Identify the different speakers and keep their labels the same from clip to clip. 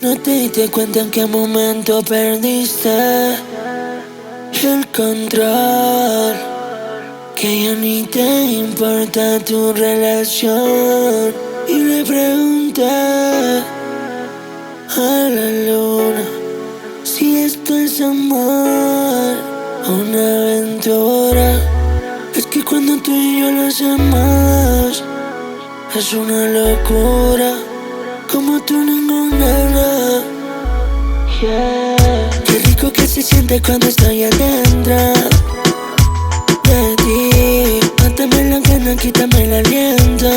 Speaker 1: No te diste cuenta en qué momento perdiste el control, que ya ni te importa tu relación. Y le pregunté a la luna si esto es amor o una aventura. Es que cuando tú y yo lo hacemos es una locura, como tú ninguna. Yeah. Qué rico que se siente cuando estoy adentro de ti. Mátame la gana, quítame el aliento,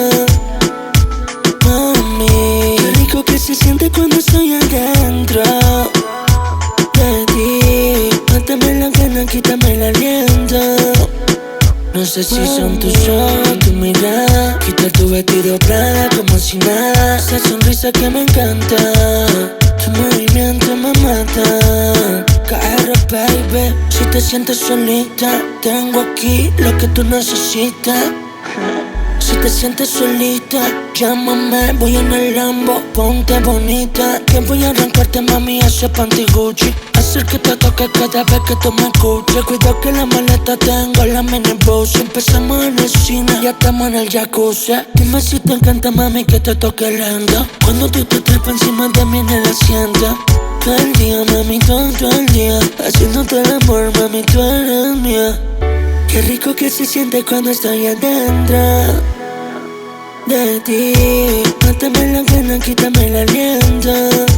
Speaker 1: mami. Qué rico que se siente cuando estoy adentro de ti. Mátame la gana, quítame el aliento. No sé si son tus ojos, tu mirada, quitar tu vestido Prada como si nada. Esa sonrisa que me encanta, tu movimiento me mata. KR baby, si te sientes solita, tengo aquí lo que tú necesitas. Si te sientes solita, llámame, voy en el Lambo, ponte bonita. Que voy a arrancarte, mami, ese panty Gucci. Hacer que te toque cada vez que tú me escuches. Cuidado que la maleta tengo la minibus. Empezamos en el cine, ya estamos en el jacuzzi. Dime si te encanta, mami, que te toque lento. Cuando tú te trepas encima de mí en el asiento. Todo el día, mami, todo el día, haciéndote el amor, mami, tú eres mía. Qué rico que se siente cuando estoy adentro de ti. Mátame la gana, quítame el aliento,